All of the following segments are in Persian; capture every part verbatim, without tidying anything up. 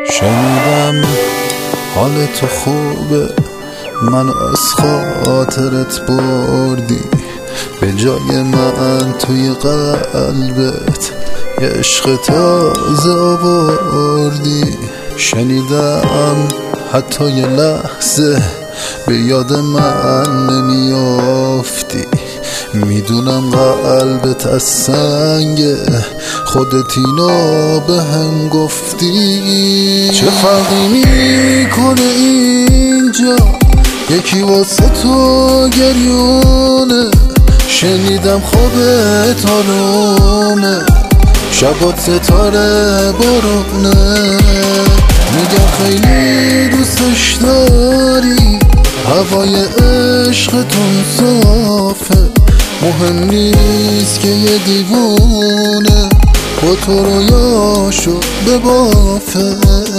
شنیدم حال تو خوبه، منو از خاطرت بردی، به جای من توی قلبت یه عشق تازه آوردی. شنیدم حتی یه لحظه به یاد من نمیافتی، میدونم قلبت از سنگه، خودت اینو به هم گفتی. چه فرقی میکنه اینجا، یکی واسه تو گریونه، شنیدم خوابت آرومه، شبات ستاره بارونه. میگم خیلی دوستش داری، هوای عشقتون صافه، مهم نیست که یه دیوونه با تو رویاشو ببافه.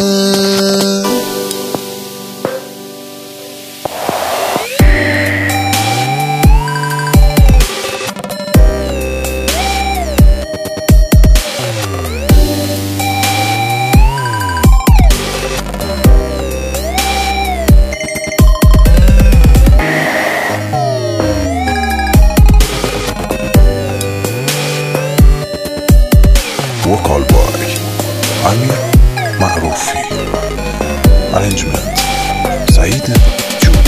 وکال بای امیر معروفی، ارنجمنت سعید جودی.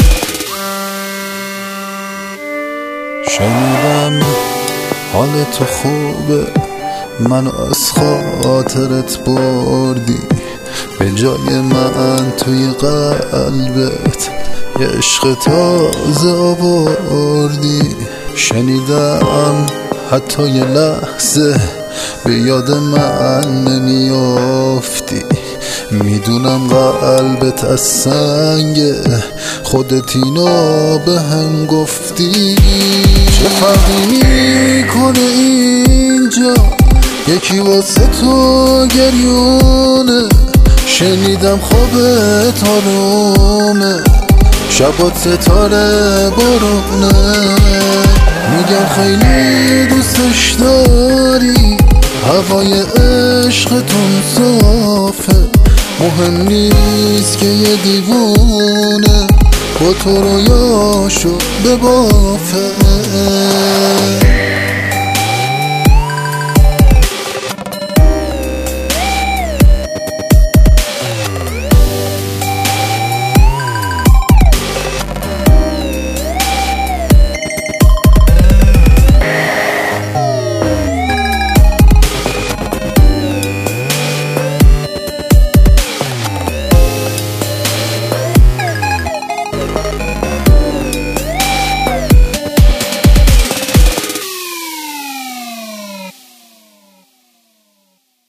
شنیدم حال تو خوبه، منو از خاطرت بردی، به جای من توی قلبت یه عشق تازه آوردی. شنیدم حتی یه لحظه به یاد من نمیافتی، میدونم قلبت از سنگه، خودت اینو به هم گفتی. چه فرقی میکنه اینجا، یکی واسه تو گریونه، شنیدم خوابت آرومه، شبات ستاره بارونه. میگم خیلی دوستش داری، هوای عشقتون صافه، مهم نیست که یه دیوونه با تو رویاشو ببافه.